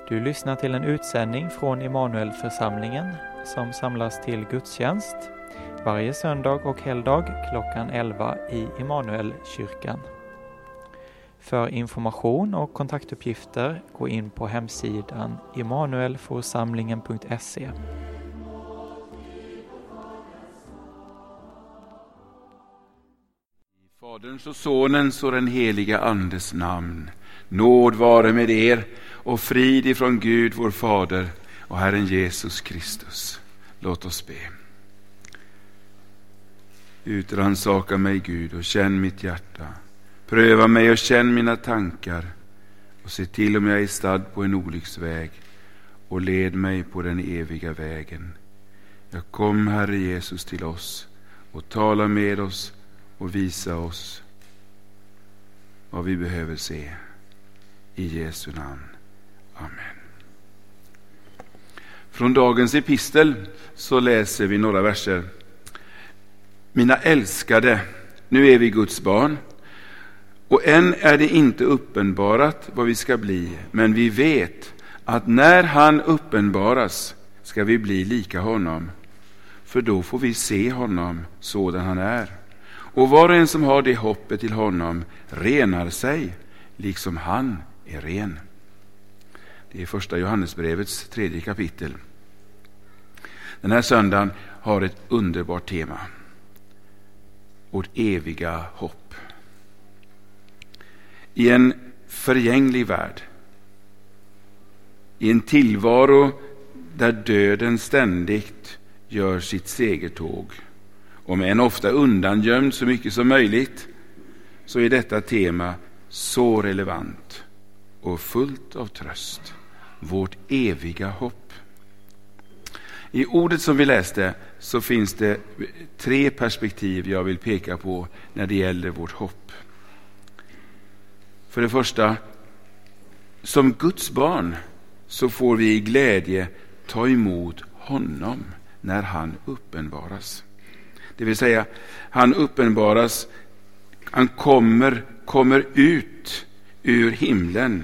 Du lyssnar till en utsändning från Immanuelförsamlingen som samlas till gudstjänst varje söndag och helgdag klockan 11 i Immanuelkyrkan. För information och kontaktuppgifter gå in på hemsidan immanuelforsamlingen.se. Faderns och Sonens och den heliga Andes namn. Nåd vare med er och frid ifrån Gud vår Fader och Herren Jesus Kristus. Låt oss be. Utrannsaka mig, Gud, och känn mitt hjärta. Pröva mig och känn mina tankar och se till om jag är stad på en olycksväg och led mig på den eviga vägen. Jag kom, Herre Jesus, till oss och tala med oss och visa oss vad vi behöver se. I Jesu namn. Amen. Från dagens epistel så läser vi några verser. Mina älskade, nu är vi Guds barn, och än är det inte uppenbarat vad vi ska bli, men vi vet att när han uppenbaras ska vi bli lika honom, för då får vi se honom sådan han är. Och var och en som har det hoppet till honom renar sig, liksom han är ren. Det är första Johannesbrevets 3 kapitel. Den här söndagen har ett underbart tema. Vårt eviga hopp. I en förgänglig värld, i en tillvaro där döden ständigt gör sitt segertåg, och med en ofta undangömd så mycket som möjligt, så är detta tema så relevant och fullt av tröst. Vårt eviga hopp. I ordet som vi läste så finns det 3 perspektiv jag vill peka på när det gäller vårt hopp. För det första, som Guds barn så får vi i glädje ta emot honom när han uppenbaras. Det vill säga, han uppenbaras, han kommer ut ur himlen.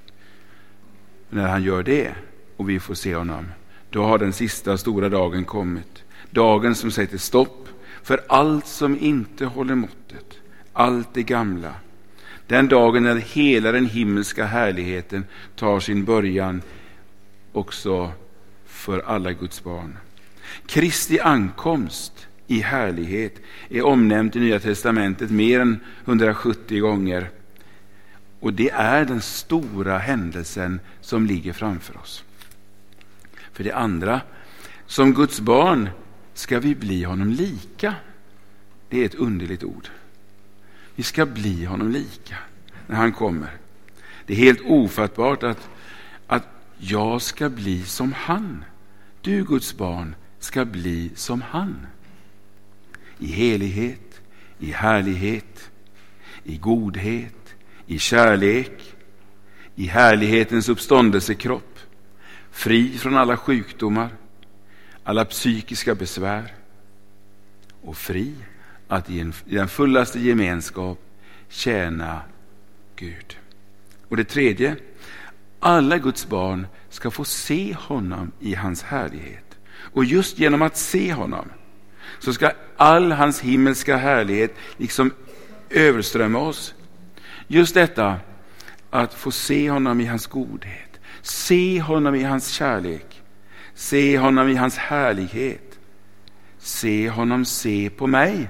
När han gör det och vi får se honom, då har den sista stora dagen kommit. Dagen som sätter stopp för allt som inte håller måttet, allt det gamla. Den dagen när hela den himmelska härligheten tar sin början också för alla Guds barn. Kristi ankomst i härlighet är omnämnt i Nya testamentet mer än 170 gånger. Och det är den stora händelsen som ligger framför oss. För det andra, som Guds barn ska vi bli honom lika. Det är ett underligt ord. Vi ska bli honom lika när han kommer. Det är helt ofattbart att jag ska bli som han. Du, Guds barn, ska bli som han. I helighet, i härlighet, i godhet, i kärlek, i härlighetens uppståndelsekropp, fri från alla sjukdomar, alla psykiska besvär, och fri att i den fullaste gemenskap tjäna Gud. Och det tredje, alla Guds barn ska få se honom i hans härlighet. Och just genom att se honom så ska all hans himmelska härlighet liksom överströmma oss. Just detta att få se honom i hans godhet, se honom i hans kärlek, se honom i hans härlighet, se honom se på mig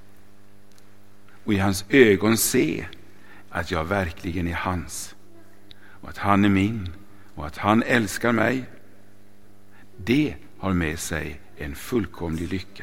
och i hans ögon se att jag verkligen är hans och att han är min och att han älskar mig. Det har med sig en fullkomlig lycka.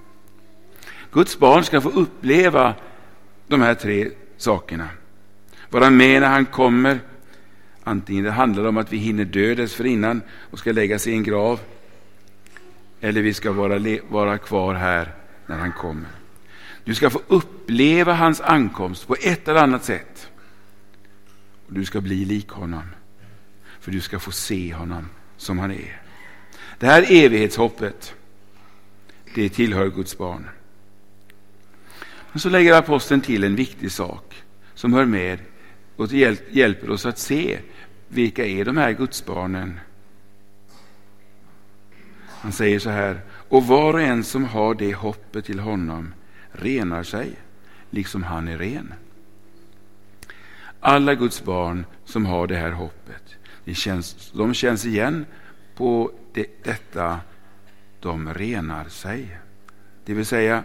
Guds barn ska få uppleva de här 3 sakerna. Vara med när han kommer. Antingen det handlar om att vi hinner dö dessförinnan och ska läggas i en grav, eller vi ska vara kvar här när han kommer. Du ska få uppleva hans ankomst på ett eller annat sätt. Och du ska bli lik honom. För du ska få se honom som han är. Det här evighetshoppet, det tillhör Guds barn. Men så lägger aposteln till en viktig sak som hör med och hjälper oss att se vilka är de här gudsbarnen? Han säger så här: och var och en som har det hoppet till honom renar sig, liksom han är ren. Alla Guds barn som har det här hoppet, de känns igen på detta, de renar sig. Det vill säga,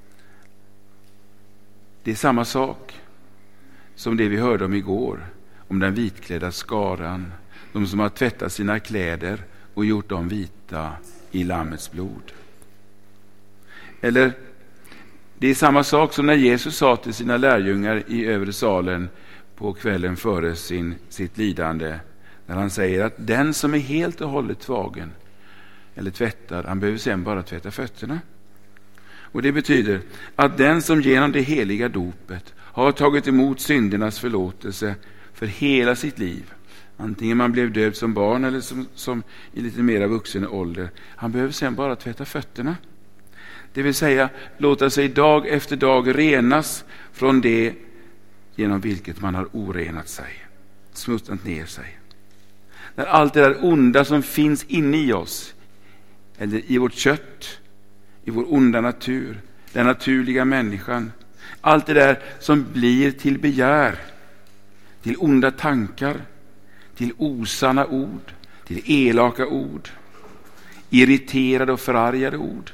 det är samma sak som det vi hörde om igår, om den vitklädda skaran, de som har tvättat sina kläder och gjort dem vita i Lammets blod. Eller det är samma sak som när Jesus sa till sina lärjungar i övre salen på kvällen före sitt lidande, när han säger att den som är helt och hållet tvagen eller tvättad, han behöver sen bara tvätta fötterna. Och det betyder att den som genom det heliga dopet har tagit emot syndernas förlåtelse för hela sitt liv, antingen man blev döpt som barn eller som i lite mer vuxen ålder, han behöver sen bara tvätta fötterna. Det vill säga låta sig dag efter dag renas från det genom vilket man har orenat sig, smutsat ner sig. När allt det där onda som finns inne i oss, eller i vårt kött, i vår onda natur, den naturliga människan, allt det där som blir till begär, till onda tankar, till osanna ord, till elaka ord, irriterade och förargade ord.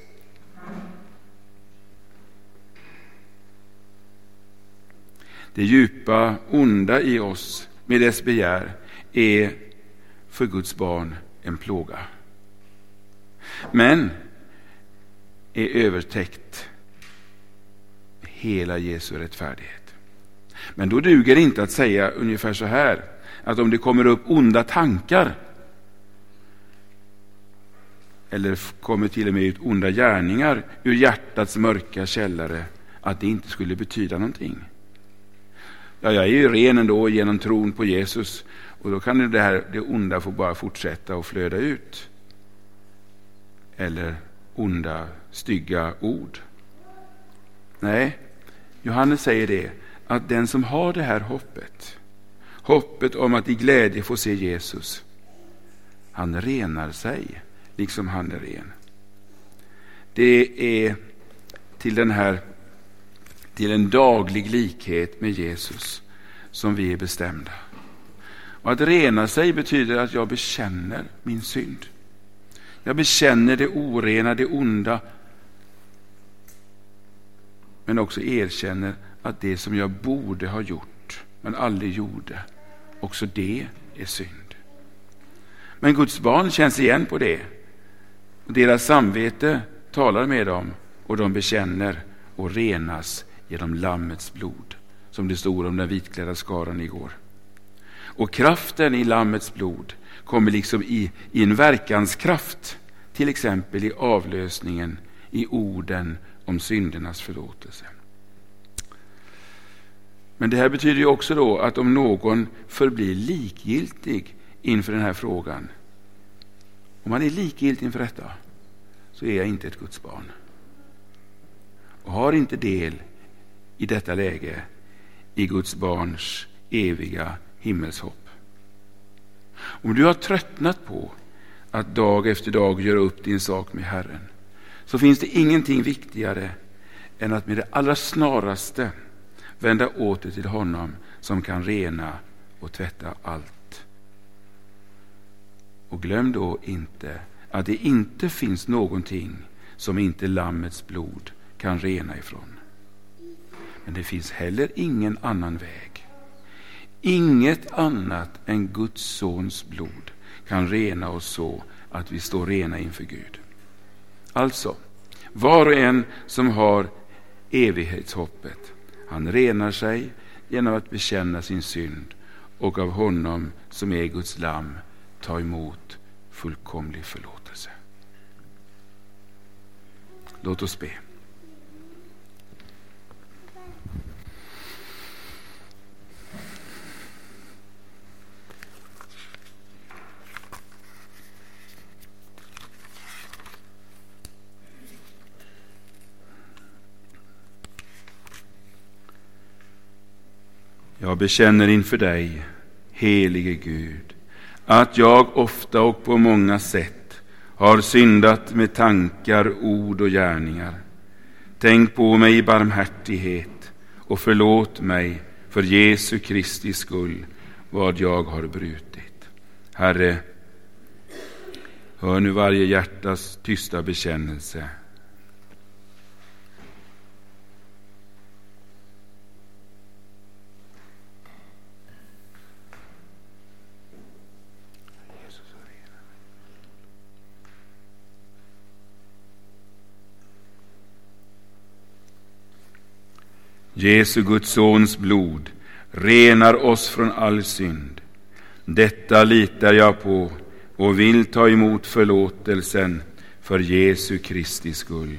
Det djupa onda i oss med dess begär är för Guds barn en plåga, men är övertäckt hela Jesu rättfärdighet. Men då duger det inte att säga ungefär så här, att om det kommer upp onda tankar eller kommer till och med ut onda gärningar ur hjärtats mörka källare, att det inte skulle betyda någonting. Ja, jag är ju ren ändå genom tron på Jesus, och då kan det onda få bara fortsätta och flöda ut. Eller onda, stygga ord. Nej, Johannes säger det, att den som har det här hoppet om att i glädje få se Jesus, han renar sig liksom han är ren. Det är till en daglig likhet med Jesus som vi är bestämda. Och att rena sig betyder att jag bekänner min synd. Jag bekänner det orena, det onda, men också erkänner att det som jag borde ha gjort men aldrig gjorde, också det är synd. Men Guds barn känns igen på det. Och deras samvete talar med dem, och de bekänner och renas genom Lammets blod, som det stod om den vitklädda skaran igår. Och kraften i Lammets blod kommer liksom i en verkanskraft, till exempel i avlösningen, i orden om syndernas förlåtelse. Men det här betyder ju också då att om någon förblir likgiltig inför den här frågan, om man är likgiltig inför detta, så är jag inte ett Guds barn och har inte del i detta läge i Guds barns eviga himmelshopp. Om du har tröttnat på att dag efter dag göra upp din sak med Herren, så finns det ingenting viktigare än att med det allra snaraste vända åter till honom som kan rena och tvätta allt. Och glöm då inte att det inte finns någonting som inte Lammets blod kan rena ifrån. Men det finns heller ingen annan väg. Inget annat än Guds sons blod kan rena oss så att vi står rena inför Gud. Alltså, var och en som har evighetshoppet, han renar sig genom att bekänna sin synd och av honom som är Guds lamm ta emot fullkomlig förlåtelse. Låt oss be. Jag bekänner inför dig, helige Gud, att jag ofta och på många sätt har syndat med tankar, ord och gärningar. Tänk på mig i barmhärtighet och förlåt mig för Jesu Kristi skull vad jag har brutit. Herre, hör nu varje hjärtas tysta bekännelse. Jesu Guds sons blod renar oss från all synd. Detta litar jag på och vill ta emot förlåtelsen för Jesu Kristi skull.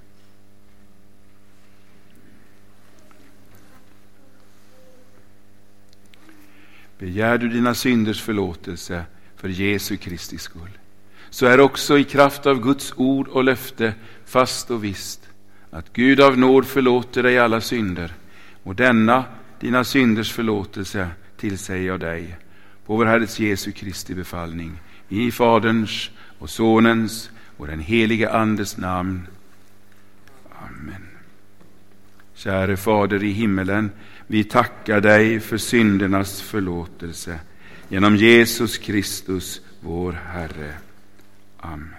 Begär du dina synders förlåtelse för Jesu Kristi skull, så är också i kraft av Guds ord och löfte fast och visst att Gud av nåd förlåter dig alla synder, och denna dina synders förlåtelse tillsäger jag dig på vår Herres Jesu Kristi befallning, i Faderns och Sonens och den helige Andes namn. Amen. Käre Fader i himmelen, vi tackar dig för syndernas förlåtelse genom Jesus Kristus, vår Herre. Amen.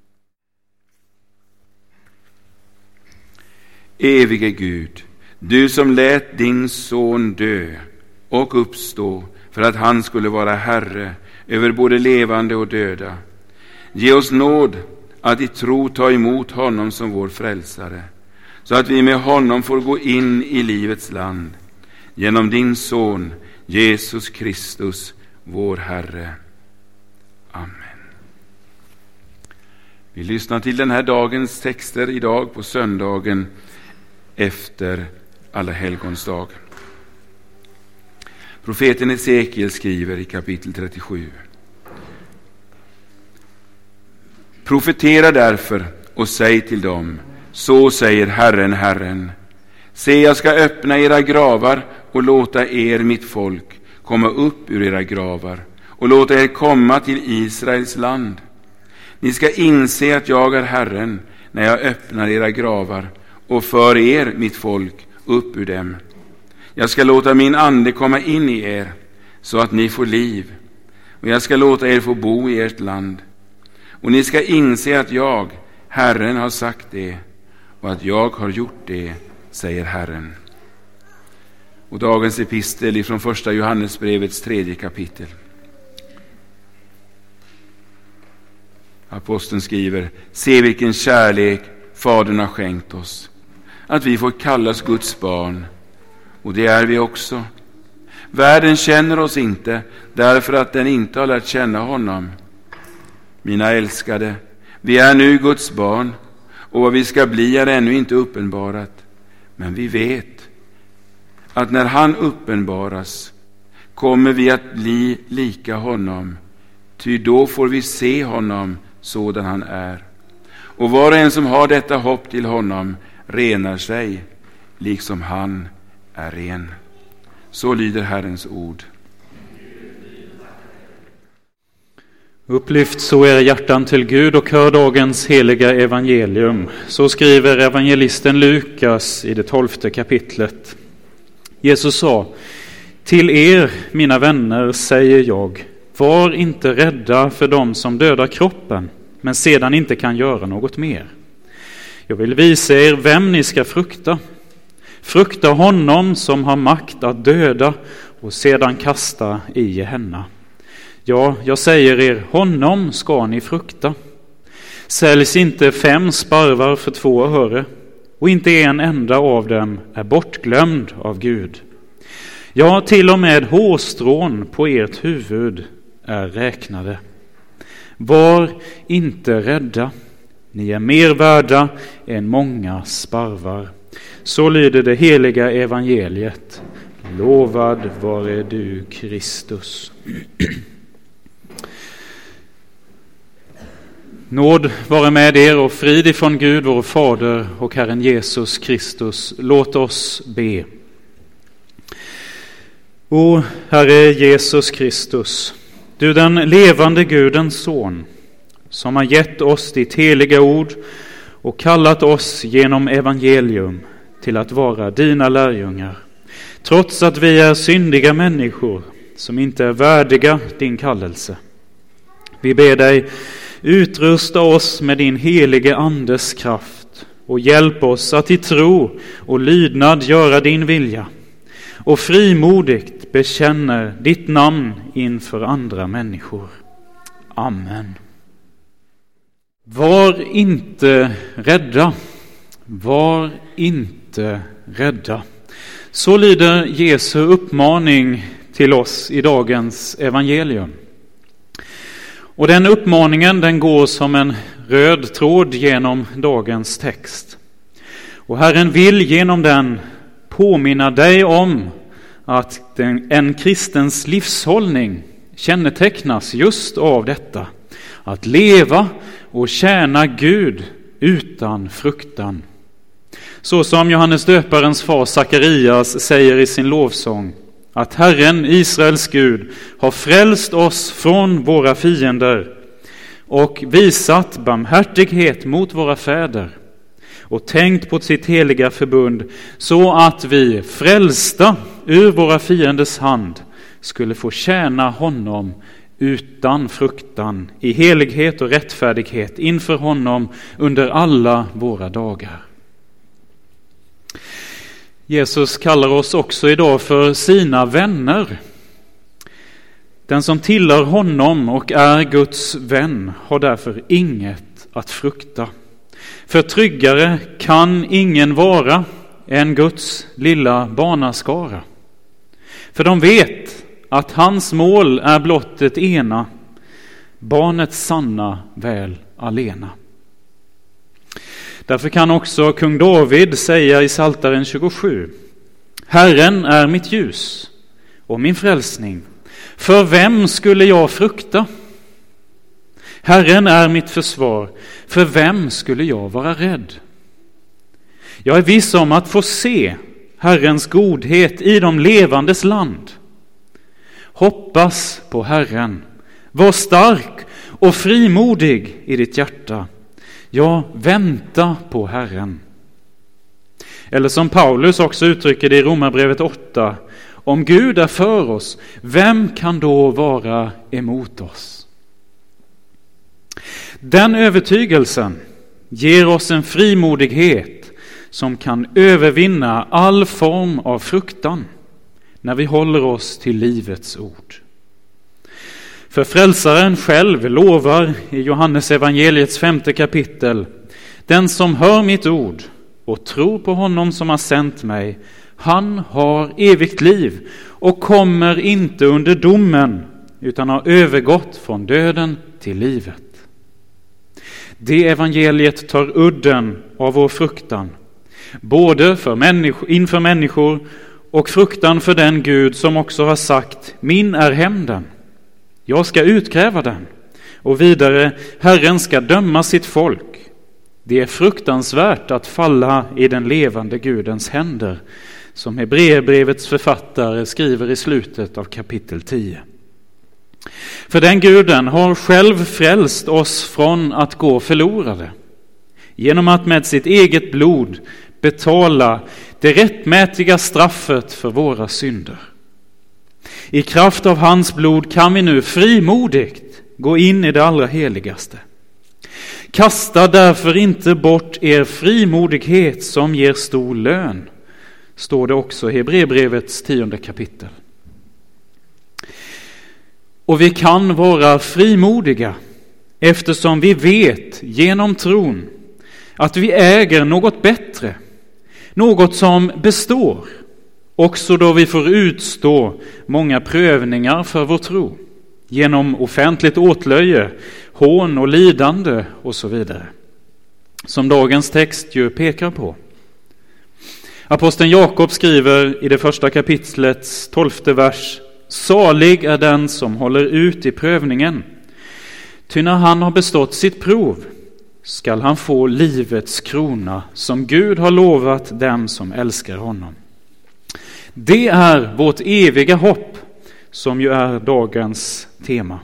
Evige Gud, du som lät din son dö och uppstå för att han skulle vara Herre över både levande och döda, ge oss nåd att i tro ta emot honom som vår frälsare, så att vi med honom får gå in i livets land, genom din son Jesus Kristus, vår Herre. Amen. Vi lyssnar till den här dagens texter idag på söndagen efter Alla helgons dag. Profeten Esekiel skriver i kapitel 37: Profetera därför och säg till dem, så säger Herren, Herren. Se, jag ska öppna era gravar och låta er, mitt folk, komma upp ur era gravar och låta er komma till Israels land. Ni ska inse att jag är Herren när jag öppnar era gravar och för er, mitt folk, upp ur dem. Jag ska låta min ande komma in i er så att ni får liv, och jag ska låta er få bo i ert land. Och ni ska inse att jag, Herren, har sagt det, och att jag har gjort det, säger Herren. Och dagens epistel är från första Johannesbrevets 3 kapitel. Aposteln skriver: Se vilken kärlek Fadern har skänkt oss, att vi får kallas Guds barn, och det är vi också. Världen känner oss inte, därför att den inte har lärt känna honom. Mina älskade, vi är nu Guds barn, och vad vi ska bli är ännu inte uppenbarat. Men vi vet att när han uppenbaras kommer vi att bli lika honom, ty då får vi se honom sådan han är. Och var och en som har detta hopp till honom renar sig, liksom han är ren. Så lyder Herrens ord. Upplyft så era hjärtan till Gud och hör dagens heliga evangelium. Så skriver evangelisten Lukas i det 12:e kapitlet. Jesus sa: Till er, mina vänner, säger jag, var inte rädda för dem som dödar kroppen, men sedan inte kan göra något mer. Jag vill visa er vem ni ska frukta. Frukta honom som har makt att döda och sedan kasta i Gehenna. Ja, jag säger er, honom ska ni frukta. Säljs inte 5 sparvar för 2 öre, och inte en enda av dem är bortglömd av Gud. Ja, till och med hårstrån på ert huvud är räknade. Var inte rädda, ni är mer värda än många sparvar. Så lyder det heliga evangeliet. Lovad vare du, Kristus. Nåd vare med er och frid ifrån Gud vår Fader och Herren Jesus Kristus. Låt oss be. O Herre Jesus Kristus, du den levande Gudens son, som har gett oss ditt heliga ord och kallat oss genom evangelium till att vara dina lärjungar, trots att vi är syndiga människor som inte är värdiga din kallelse. Vi ber dig, utrusta oss med din helige andes kraft och hjälp oss att i tro och lydnad göra din vilja och frimodigt bekänner ditt namn inför andra människor. Amen. Var inte rädda, var inte rädda. Så lyder Jesu uppmaning till oss i dagens evangelium. Och den uppmaningen, den går som en röd tråd genom dagens text. Och Herren vill genom den påminna dig om att en kristens livshållning kännetecknas just av detta. Att leva och tjäna Gud utan fruktan. Så som Johannes döparens far Sakarias säger i sin lovsång, att Herren, Israels Gud, har frälst oss från våra fiender och visat barmhärtighet mot våra fäder och tänkt på sitt heliga förbund, så att vi, frälsta ur våra fienders hand, skulle få tjäna honom utan fruktan, i helighet och rättfärdighet inför honom under alla våra dagar. Jesus kallar oss också idag för sina vänner. Den som tillhör honom och är Guds vän har därför inget att frukta. För tryggare kan ingen vara än Guds lilla barnaskara. För de vet att hans mål är blott ett ena, barnets sanna väl alena. Därför kan också kung David säga i Psaltaren 27: Herren är mitt ljus och min frälsning. För vem skulle jag frukta? Herren är mitt försvar. För vem skulle jag vara rädd? Jag är viss om att få se Herrens godhet i de levandes land. Hoppas på Herren. Var stark och frimodig i ditt hjärta. Ja, vänta på Herren. Eller som Paulus också uttrycker det i Romarbrevet 8: om Gud är för oss, vem kan då vara emot oss? Den övertygelsen ger oss en frimodighet som kan övervinna all form av fruktan när vi håller oss till livets ord. För frälsaren själv lovar i Johannes evangeliets 5:e kapitel: den som hör mitt ord och tror på honom som har sänt mig, han har evigt liv och kommer inte under domen, utan har övergått från döden till livet. Det evangeliet tar udden av vår fruktan, både inför människor och fruktan för den Gud som också har sagt: min är hämnden, jag ska utkräva den. Och vidare: Herren ska döma sitt folk. Det är fruktansvärt att falla i den levande Gudens händer, som Hebreerbrevets författare skriver i slutet av kapitel 10. För den Guden har själv frälst oss från att gå förlorade, genom att med sitt eget blod betala det rättmätiga straffet för våra synder. I kraft av hans blod kan vi nu frimodigt gå in i det allra heligaste. Kasta därför inte bort er frimodighet som ger stor lön, står det också i Hebreerbrevets 10:e kapitel. Och vi kan vara frimodiga eftersom vi vet genom tron att vi äger något bättre, något som består, också då vi får utstå många prövningar för vår tro, genom offentligt åtlöje, hån och lidande och så vidare. Som dagens text ju pekar på. Aposteln Jakob skriver i det 1:a kapitlets 12:e vers: salig är den som håller ut i prövningen. Ty när han har bestått sitt prov skall han få livets krona som Gud har lovat dem som älskar honom. Det är vårt eviga hopp, som ju är dagens tema.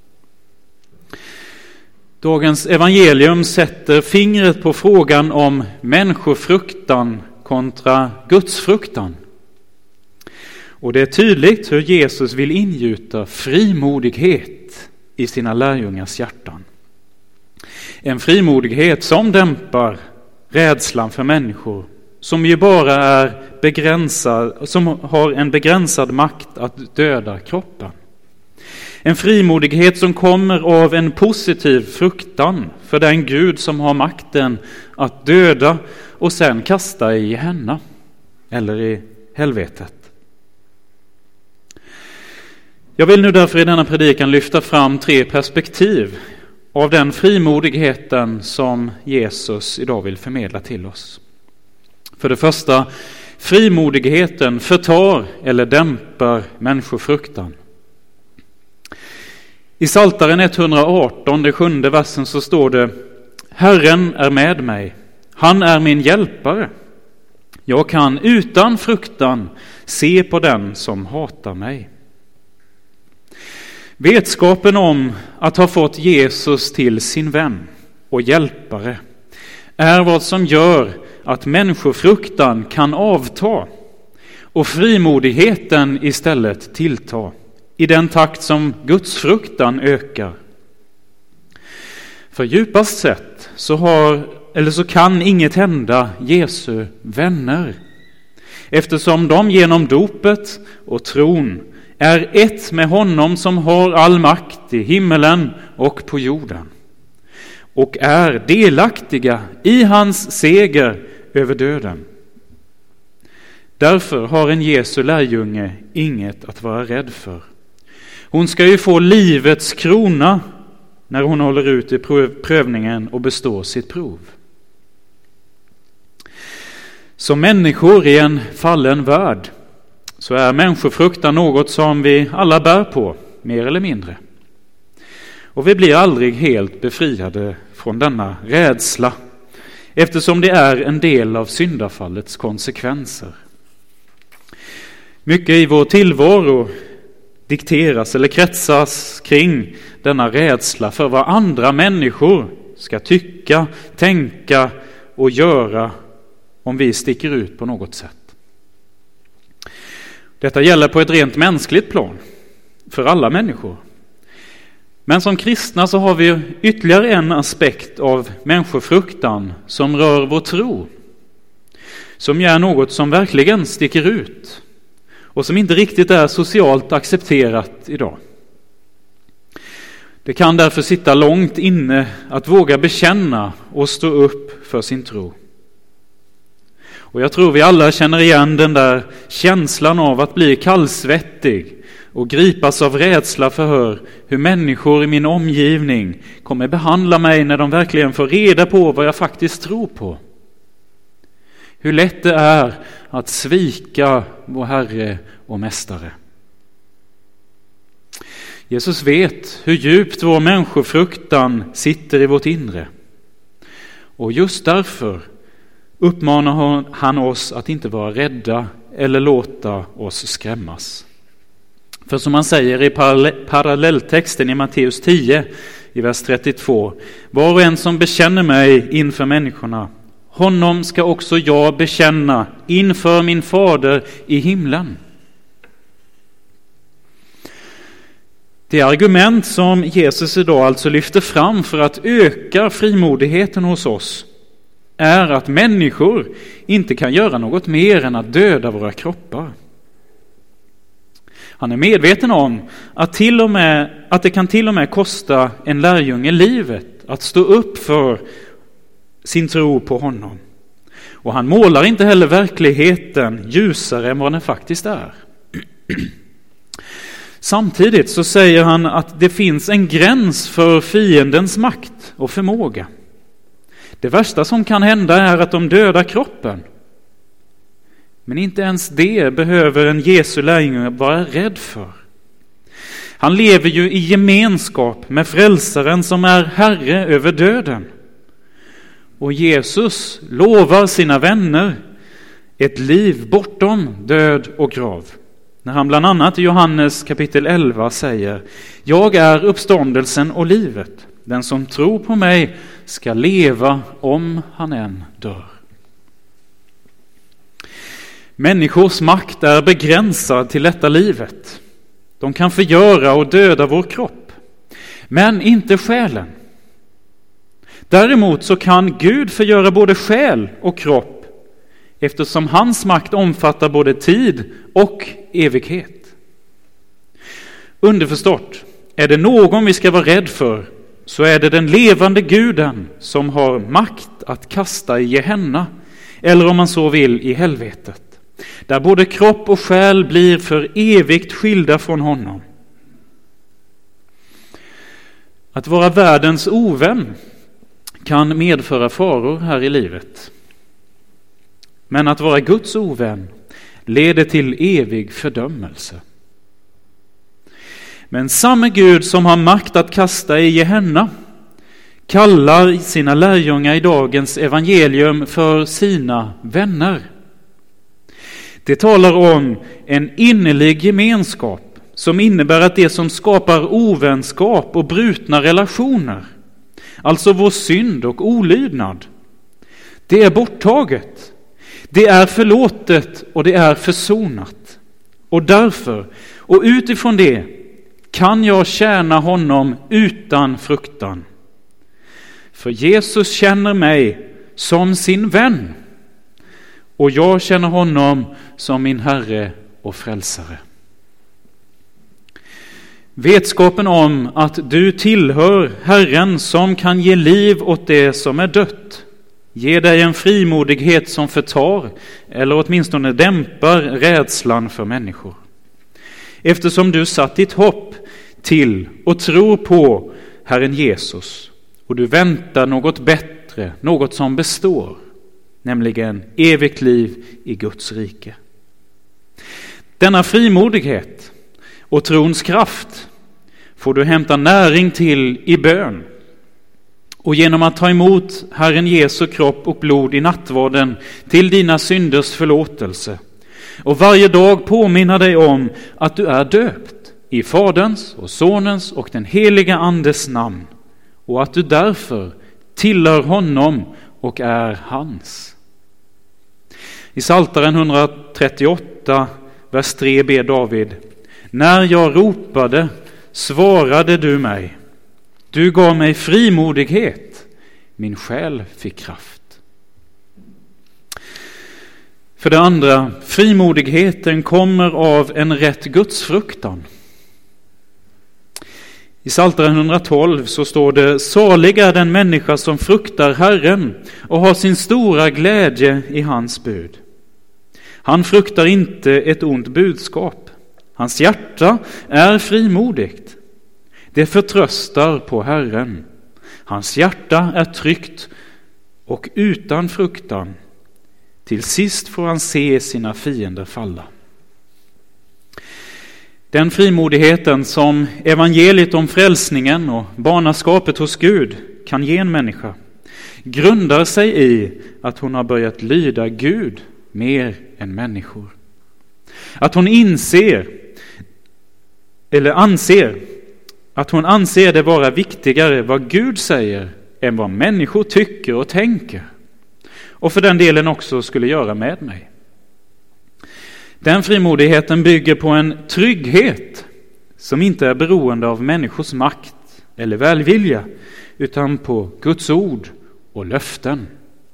Dagens evangelium sätter fingret på frågan om människofruktan kontra gudsfruktan. Och det är tydligt hur Jesus vill ingjuta frimodighet i sina lärjungars hjärtan. En frimodighet som dämpar rädslan för människor, som ju bara är begränsad, som har en begränsad makt att döda kroppen. En frimodighet som kommer av en positiv fruktan för den Gud som har makten att döda och sen kasta i Gehenna eller i helvetet. Jag vill nu därför i denna predikan lyfta fram 3 perspektiv av den frimodigheten som Jesus idag vill förmedla till oss. För det första, frimodigheten förtar eller dämpar människofruktan. I Psaltaren 118, det 7:e versen, så står det: Herren är med mig, han är min hjälpare. Jag kan utan fruktan se på den som hatar mig. Vetskapen om att ha fått Jesus till sin vän och hjälpare är vad som gör att människofruktan kan avta och frimodigheten istället tillta i den takt som gudsfruktan ökar. För djupast sett så kan inget hända Jesu vänner, eftersom de genom dopet och tron är ett med honom som har all makt i himmelen och på jorden och är delaktiga i hans seger över döden. Därför har en Jesu lärjunge inget att vara rädd för. Hon ska ju få livets krona när hon håller ut i prövningen och består sitt prov. Som människor i en fallen värld så är människofruktan något som vi alla bär på, mer eller mindre. Och vi blir aldrig helt befriade från denna rädsla, eftersom det är en del av syndafallets konsekvenser. Mycket i vår tillvaro dikteras eller kretsas kring denna rädsla för vad andra människor ska tycka, tänka och göra om vi sticker ut på något sätt. Detta gäller på ett rent mänskligt plan för alla människor. Men som kristna så har vi ytterligare en aspekt av människofruktan som rör vår tro, som är något som verkligen sticker ut och som inte riktigt är socialt accepterat idag. Det kan därför sitta långt inne att våga bekänna och stå upp för sin tro. Och jag tror vi alla känner igen den där känslan av att bli kallsvettig och gripas av rädsla för hur människor i min omgivning kommer behandla mig när de verkligen får reda på vad jag faktiskt tror på. Hur lätt det är att svika vår Herre och Mästare. Jesus vet hur djupt vår människofruktan sitter i vårt inre. Och just därför uppmanar han oss att inte vara rädda eller låta oss skrämmas. För som han säger i parallelltexten i Matteus 10 i vers 32: var och en som bekänner mig inför människorna, honom ska också jag bekänna inför min fader i himlen. Det argument som Jesus idag alltså lyfter fram för att öka frimodigheten hos oss är att människor inte kan göra något mer än att döda våra kroppar. Han är medveten om att det kan till och med kosta en lärjunge livet att stå upp för sin tro på honom. Och han målar inte heller verkligheten ljusare än vad den faktiskt är. Samtidigt så säger han att det finns en gräns för fiendens makt och förmåga. Det värsta som kan hända är att de dödar kroppen. Men inte ens det behöver en Jesu lärjunge vara rädd för. Han lever ju i gemenskap med frälsaren som är herre över döden. Och Jesus lovar sina vänner ett liv bortom död och grav. När han bland annat i Johannes kapitel 11 säger: jag är uppståndelsen och livet. Den som tror på mig ska leva om han än dör. Människors makt är begränsad till detta livet. De kan förgöra och döda vår kropp, men inte själen. Däremot så kan Gud förgöra både själ och kropp, eftersom hans makt omfattar både tid och evighet. Underförstått, är det någon vi ska vara rädd för, så är det den levande Guden som har makt att kasta i Gehenna, eller om man så vill i helvetet, där både kropp och själ blir för evigt skilda från honom. Att vara världens ovän kan medföra faror här i livet. Men att vara Guds ovän leder till evig fördömelse. Men samme Gud som har makt att kasta i Gehenna kallar sina lärjungar i dagens evangelium för sina vänner. Det talar om en innerlig gemenskap som innebär att det som skapar ovänskap och brutna relationer, alltså vår synd och olydnad, det är borttaget. Det är förlåtet och det är försonat. Och därför, och utifrån det, kan jag tjäna honom utan fruktan. För Jesus känner mig som sin vän, och jag känner honom som min Herre och frälsare. Vetskapen om att du tillhör Herren som kan ge liv åt det som är dött ger dig en frimodighet som förtar, eller åtminstone dämpar, rädslan för människor. Eftersom du satt ditt hopp till och tror på Herren Jesus, och du väntar något bättre, något som består, nämligen evigt liv i Guds rike. Denna frimodighet och trons kraft får du hämta näring till i bön, och genom att ta emot Herren Jesu kropp och blod i nattvarden till dina synders förlåtelse, och varje dag påminna dig om att du är döpt i Faderns och Sonens och den heliga Andes namn, och att du därför tillhör honom och är hans. I Psaltaren 138, vers 3 ber David: när jag ropade svarade du mig. Du gav mig frimodighet, min själ fick kraft. För det andra, frimodigheten kommer av en rätt gudsfruktan. I Psaltaren 112 så står det: salig är den människa som fruktar Herren och har sin stora glädje i hans bud. Han fruktar inte ett ont budskap. Hans hjärta är frimodigt. Det förtröstar på Herren. Hans hjärta är tryggt och utan fruktan. Till sist får han se sina fiender falla. Den frimodigheten som evangeliet om frälsningen och barnaskapet hos Gud kan ge en människa grundar sig i att hon har börjat lyda Gud mer än människor. Att hon anser det vara viktigare vad Gud säger än vad människor tycker och tänker, och för den delen också skulle göra med mig. Den frimodigheten bygger på en trygghet som inte är beroende av människors makt eller välvilja, utan på Guds ord och löften.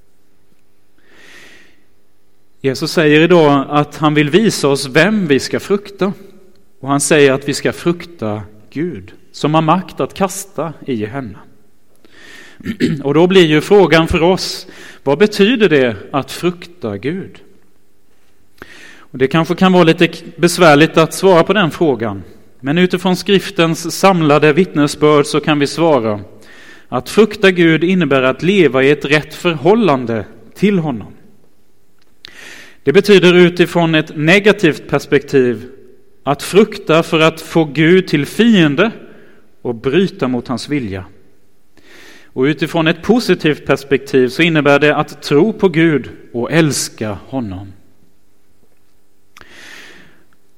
Jesus säger idag att han vill visa oss vem vi ska frukta, och han säger att vi ska frukta Gud som har makt att kasta i Gehenna. Och då blir ju frågan för oss: vad betyder det att frukta Gud? Och det kanske kan vara lite besvärligt att svara på den frågan, men utifrån skriftens samlade vittnesbörd så kan vi svara att frukta Gud innebär att leva i ett rätt förhållande till honom. Det betyder utifrån ett negativt perspektiv att frukta för att få Gud till fiende och bryta mot hans vilja. Och utifrån ett positivt perspektiv så innebär det att tro på Gud och älska honom.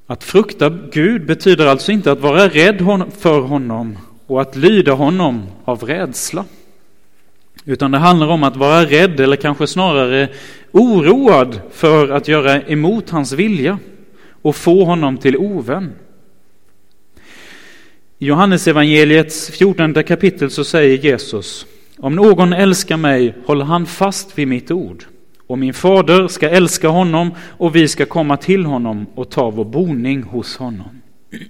Att frukta Gud betyder alltså inte att vara rädd för honom och att lyda honom av rädsla. Utan det handlar om att vara rädd, eller kanske snarare oroad, för att göra emot hans vilja och få honom till ovän. I Johannes evangeliets 14 kapitel så säger Jesus: om någon älskar mig håller han fast vid mitt ord. Och min fader ska älska honom och vi ska komma till honom och ta vår boning hos honom.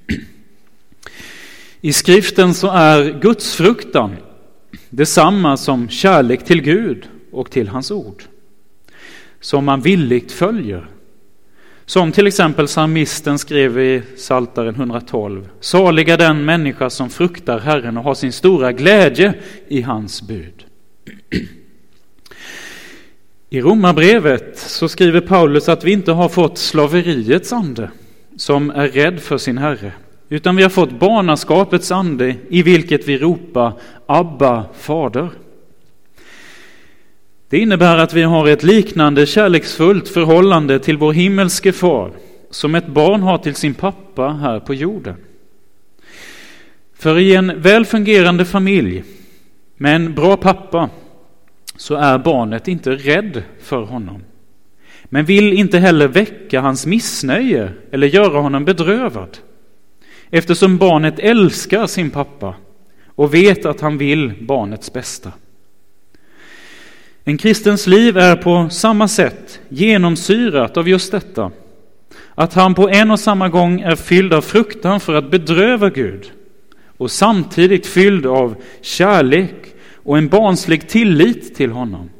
I skriften så är Guds fruktan detsamma som kärlek till Gud och till hans ord, som man villigt följer. Som till exempel psalmisten skrev i Psaltaren 112: saliga den människa som fruktar Herren och har sin stora glädje i hans bud. I Romarbrevet så skriver Paulus att vi inte har fått slaveriets ande som är rädd för sin herre, utan vi har fått barnaskapets ande i vilket vi ropar Abba, fader. Det innebär att vi har ett liknande kärleksfullt förhållande till vår himmelske far som ett barn har till sin pappa här på jorden. För i en väl fungerande familj med en bra pappa så är barnet inte rädd för honom, men vill inte heller väcka hans missnöje eller göra honom bedrövad, eftersom barnet älskar sin pappa och vet att han vill barnets bästa. En kristens liv är på samma sätt genomsyrat av just detta, att han på en och samma gång är fylld av fruktan för att bedröva Gud och samtidigt fylld av kärlek och en barnslig tillit till honom.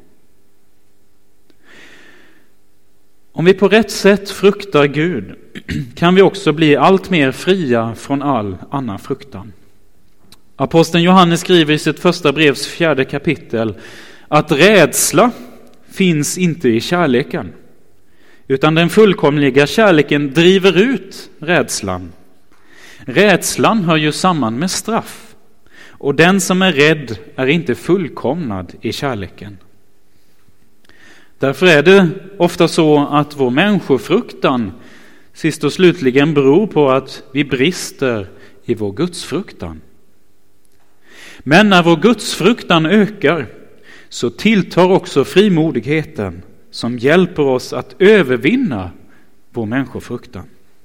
Om vi på rätt sätt fruktar Gud kan vi också bli allt mer fria från all annan fruktan. Aposteln Johannes skriver i sitt första brevs 4 kapitel att rädsla finns inte i kärleken, utan den fullkomliga kärleken driver ut rädslan. Rädslan hör ju samman med straff, och den som är rädd är inte fullkomnad i kärleken. Därför är det ofta så att vår människofruktan sist och slutligen beror på att vi brister i vår gudsfruktan. Men när vår gudsfruktan ökar så tilltar också frimodigheten som hjälper oss att övervinna vår människofruktan.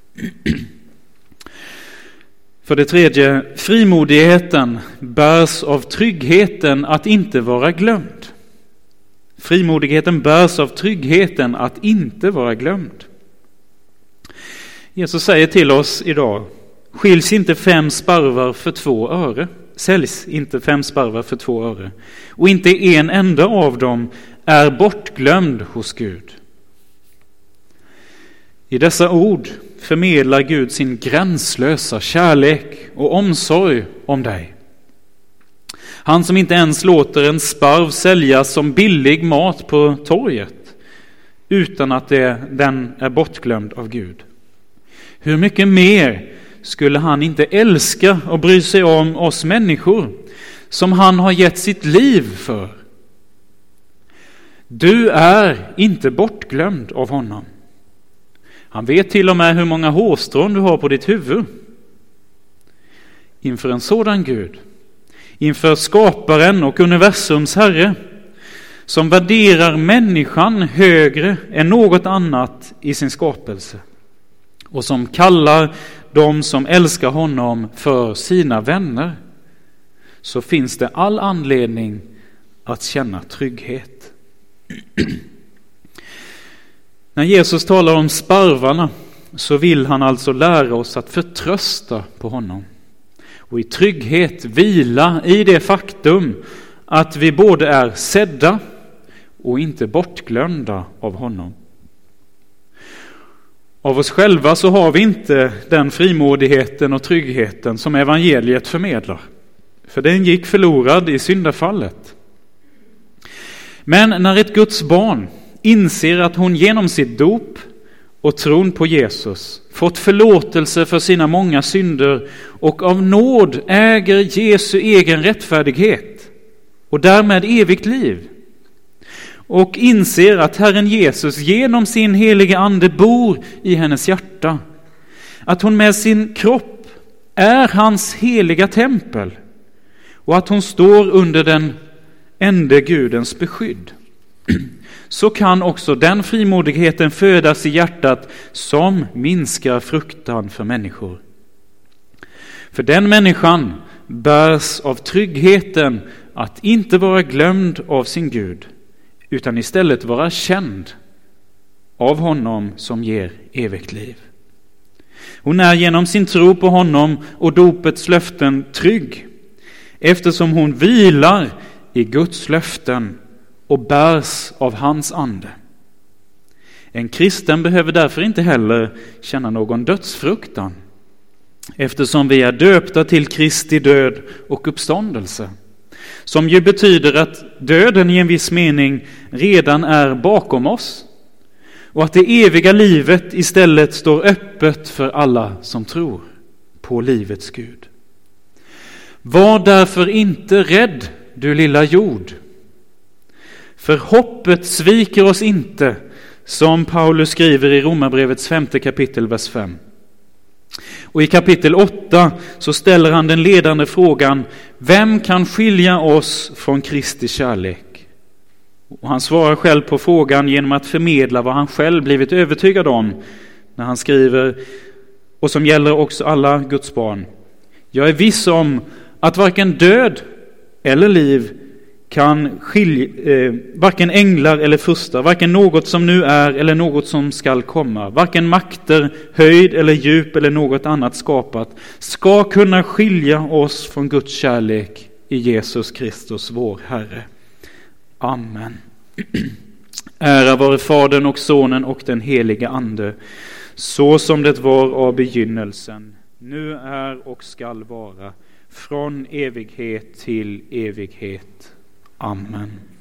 För det tredje, frimodigheten bärs av tryggheten att inte vara glömd. Frimodigheten bärs av tryggheten att inte vara glömd. Jesus säger till oss idag: skiljs inte 5 sparvar för 2 öre. Säljs inte 5 sparvar för 2 öre. Och inte en enda av dem är bortglömd hos Gud. I dessa ord förmedlar Gud sin gränslösa kärlek och omsorg om dig. Han som inte ens låter en sparv säljas som billig mat på torget utan att den är bortglömd av Gud. Hur mycket mer skulle han inte älska och bry sig om oss människor som han har gett sitt liv för? Du är inte bortglömd av honom. Han vet till och med hur många hårstrån du har på ditt huvud. Inför en sådan Gud, inför skaparen och universums herre, som värderar människan högre än något annat i sin skapelse och som kallar de som älskar honom för sina vänner, så finns det all anledning att känna trygghet. När Jesus talar om sparvarna så vill han alltså lära oss att förtrösta på honom och i trygghet vila i det faktum att vi både är sedda och inte bortglömda av honom. Av oss själva så har vi inte den frimodigheten och tryggheten som evangeliet förmedlar, för den gick förlorad i syndafallet. Men när ett Guds barn inser att hon genom sitt dop och tron på Jesus fått förlåtelse för sina många synder och av nåd äger Jesu egen rättfärdighet och därmed evigt liv, och inser att Herren Jesus genom sin heliga ande bor i hennes hjärta, att hon med sin kropp är hans heliga tempel och att hon står under den ende Gudens beskydd, så kan också den frimodigheten födas i hjärtat som minskar fruktan för människor. För den människan bärs av tryggheten att inte vara glömd av sin Gud, utan istället vara känd av honom som ger evigt liv. Hon är genom sin tro på honom och dopets löften trygg, eftersom hon vilar i Guds löften och bärs av hans ande. En kristen behöver därför inte heller känna någon dödsfruktan, eftersom vi är döpta till Kristi död och uppståndelse, som ju betyder att döden i en viss mening redan är bakom oss och att det eviga livet istället står öppet för alla som tror på livets Gud. Var därför inte rädd, du lilla jord, för hoppet sviker oss inte, som Paulus skriver i Romarbrevets 5:e kapitel, vers 5. Och i kapitel 8 så ställer han den ledande frågan: vem kan skilja oss från Kristi kärlek? Och han svarar själv på frågan genom att förmedla vad han själv blivit övertygad om när han skriver, och som gäller också alla Guds barn: jag är viss om att varken död eller liv kan varken änglar eller furstar, varken något som nu är eller något som skall komma, varken makter, höjd eller djup eller något annat skapat, ska kunna skilja oss från Guds kärlek i Jesus Kristus vår Herre. Amen. Ära vare Fadern och Sonen och den helige Ande, så som det var av begynnelsen, nu är och skall vara, från evighet till evighet. Amen.